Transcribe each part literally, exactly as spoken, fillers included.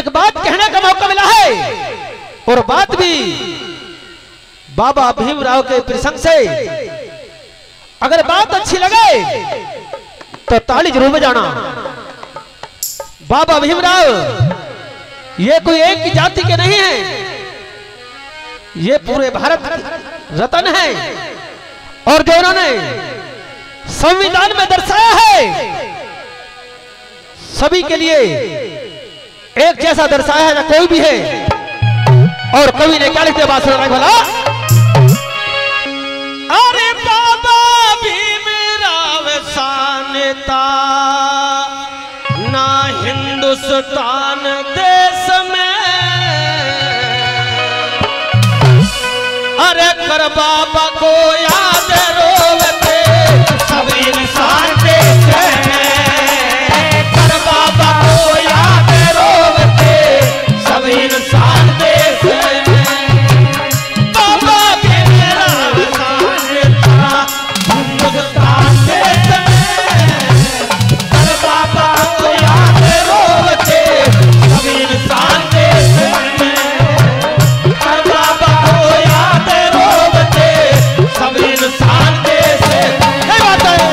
एक बात कहने का मौका मिला है और बात भी बाबा भीमराव के प्रसंग से। अगर बात अच्छी लगे तो ताली जरूर बजाना। बाबा भीमराव ये कोई एक की जाति के नहीं है, ये पूरे भारत रत्न है और जो उन्होंने संविधान में दर्शाया है सभी के लिए एक जैसा दर्शाया है ना कोई भी है। और कवि ने क्या लिखते बात सुना भला। अरे बाबा भीमराव सानेता ना हिंदुस्तान देश में, अरे कर बाबा को याद रोवते सब इंसान देश में, कर बाबा को याद रोवते सब इंसान देश में। बाबा भीमराव सानेता हिंदुस्तान देश में, कर बाबा को याद रोवते सब इंसान देश में, कर बाबा को याद रोवते सब इंसान देश में। क्या बात है।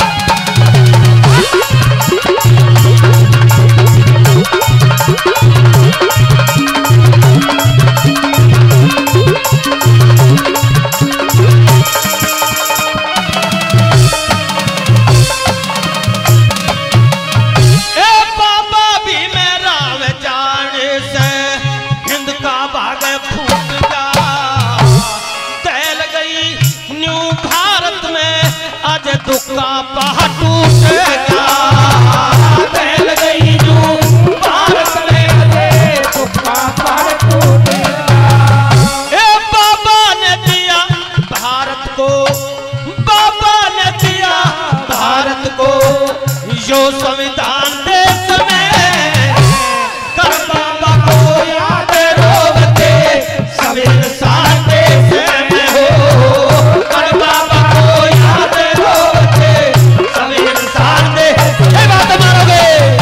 दुक्का पहाड़ टूटेगा, फैल गई जो भारत में दुक्का पहाड़ टूटेगा। ए बाबा ने दिया भारत को, बाबा ने दिया भारत को जो संविधान देश में, कर बाबा को याद रोवते सब इंसान देश में हो, कर बाबा को याद सब इंसान दे। ये बात मानोगे।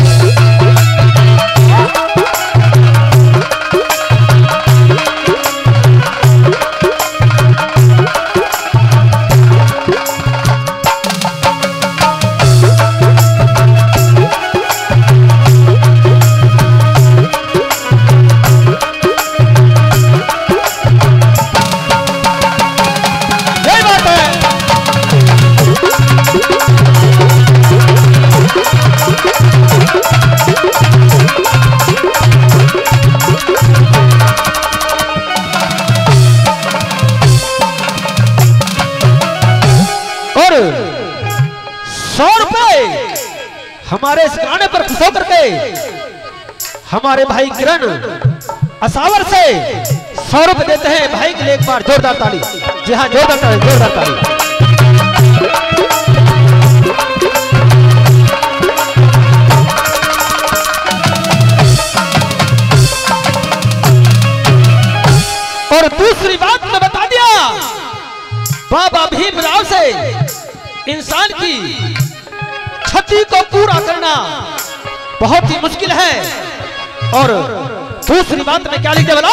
यही बात है। और सौ रुपए हमारे इस गाने पर खुश होकर के हमारे भाई किरण असावर से सौ रुपए देते हैं। भाई के लिए एक बार जोरदार ताली। जी हाँ, जोरदार ताली, जोरदार ताली। और दूसरी बात मैं बता दिया, बाबा भीमराव से इंसान की क्षति को पूरा करना बहुत ही मुश्किल है। और दूसरी बात मैं क्या लिखते बोला,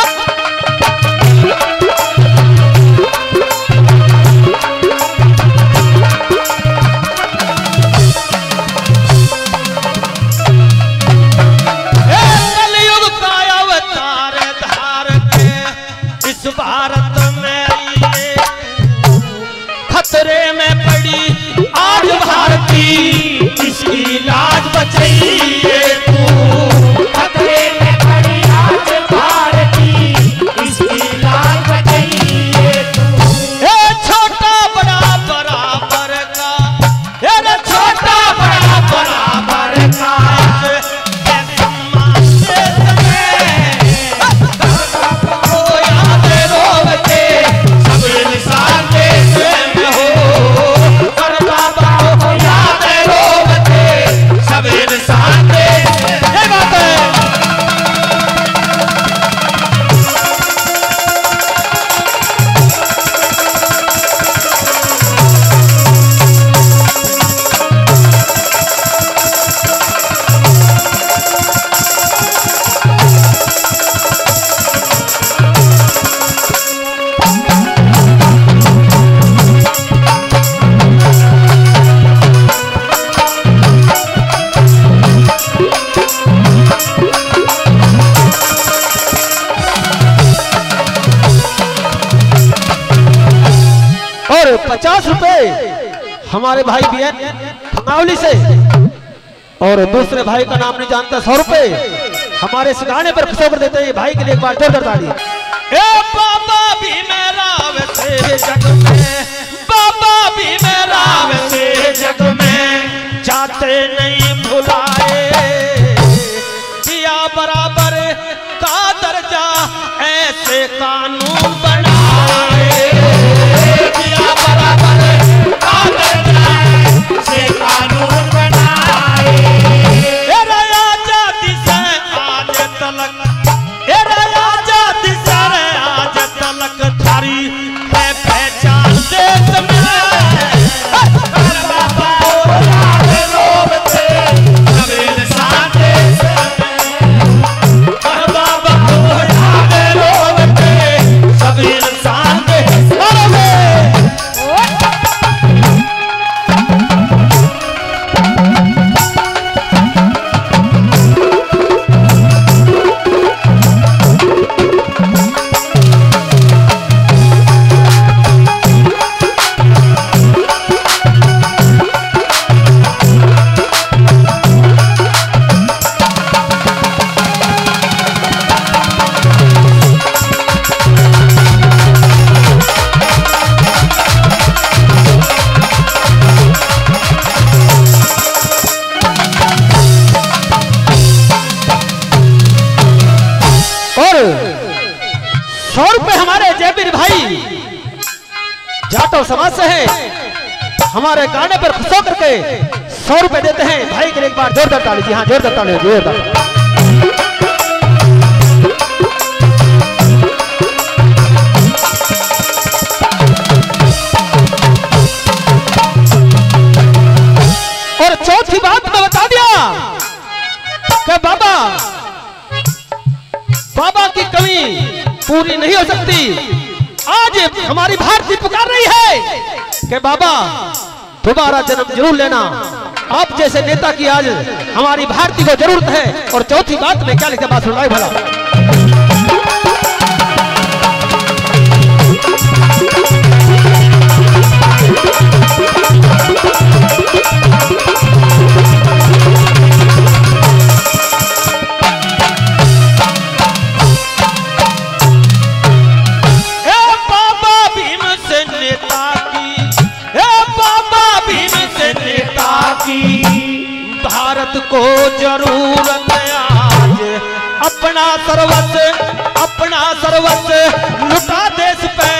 कलयुग का अवतार धार के इस भारत में खतरे में पड़ी आज भारती, इसकी लाज बचाइए तू, खतरे में पड़ी आज भारती, पचास रुपए हमारे भाई बीएन खंगावली से, और दूसरे भाई का नाम नहीं जानता, सौ रुपए हमारे इस गाने पर खुश होकर देते हैं। भाई के लिए एक बार जोरदार ताली। ए बाबा भी मेरा वैसे जग में, बाबा भी मेरा वैसे जग में, जाते नहीं भुलाए, दिया बराबर का दर्जा ऐसे कानून बनाए, दिया बराबर का दर्जा ऐसे कानून बनाए। ए राजा जाति से आज तलक, ए राजा जाति से आज तलक थारी है पहचान देश में। सौ रुपए हमारे जयवीर भाई जाटव समाज से है, हमारे गाने पर खुश होकर के सौ रुपए देते हैं। भाई के लिए एक बार जोरदार ताली। जी हाँ, जोरदार ताली, जोरदार। और चौथी बात मैं बता दिया कि बाबा बाबा की कमी पूरी नहीं हो सकती। आज हमारी भारती पुकार रही है कि बाबा दोबारा जन्म जरूर लेना, आप जैसे नेता की आज हमारी भारती को जरूरत है। और चौथी बात में क्या लिखा, बात सुनाई भला। भारत को जरूरत आज अपना सर्वस्व, अपना सर्वस्व लुटा देश पे